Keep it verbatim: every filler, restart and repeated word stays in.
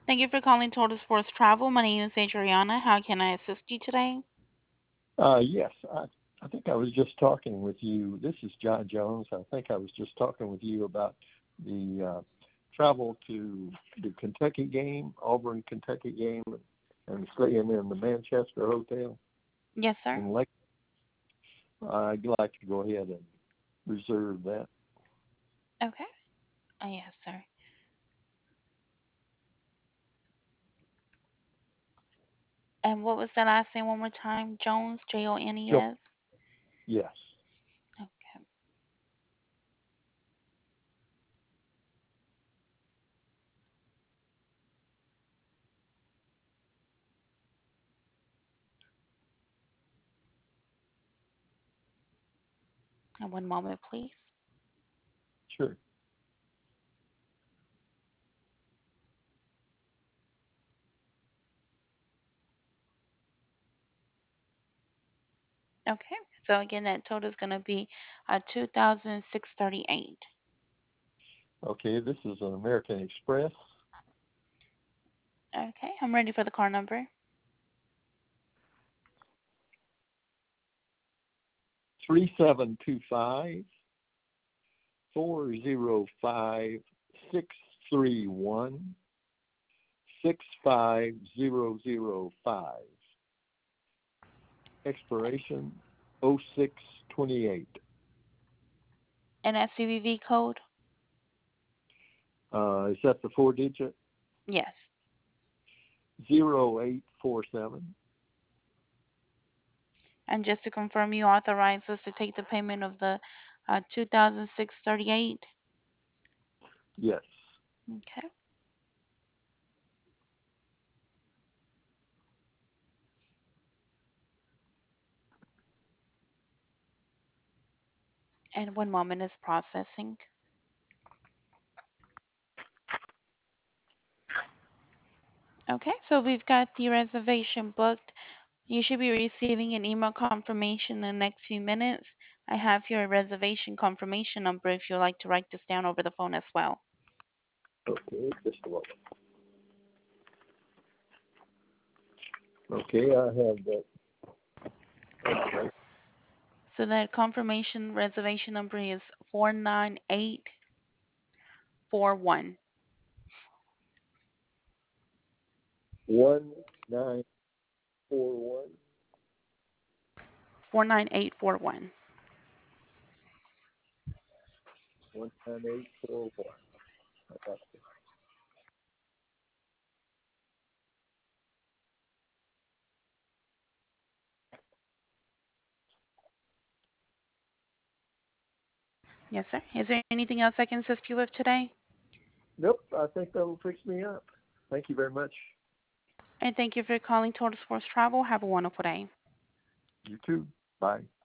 Thank you for calling Total Sports Travel. My name is Adriana. How can I assist you today? Uh, yes, I, I think I was just talking with you. This is John Jones. I think I was just talking with you about the uh, travel to the Kentucky game, Auburn, Kentucky game, and staying in the Manchester Hotel Yes, sir. in Lake. I'd like to go ahead and reserve that. Okay. Oh, yes, sir. And what was the last name one more time? Jones, J O N E Jo- S? yes, Okay. And one moment, please. sure. Okay. So again, that total is going to be uh, two thousand six thirty-eight. Okay, this is an American Express. Okay. I'm ready for the car number. Three seven two five four zero five six three one six five zero zero five. Expiration oh six twenty-eight. And that C V V code? Uh, is that the four digit? Yes. zero eight four seven. And just to confirm, you authorize us to take the payment of the uh, two thousand six thirty-eight? Yes. Okay. And one moment is processing. Okay, so we've got the reservation booked. You should be receiving an email confirmation in the next few minutes. I have your reservation confirmation number if you'd like to write this down over the phone as well. Okay, just a moment. Okay, I have that. Okay. So that confirmation reservation number is four nine eight four one. one nine four one. four nine eight four one. one nine eight four one. I got you. Yes, sir. Is there anything else I can assist you with today? Nope, I think that'll fix me up. Thank you very much. And thank you for calling Total Sports Travel. Have a wonderful day. You too. Bye.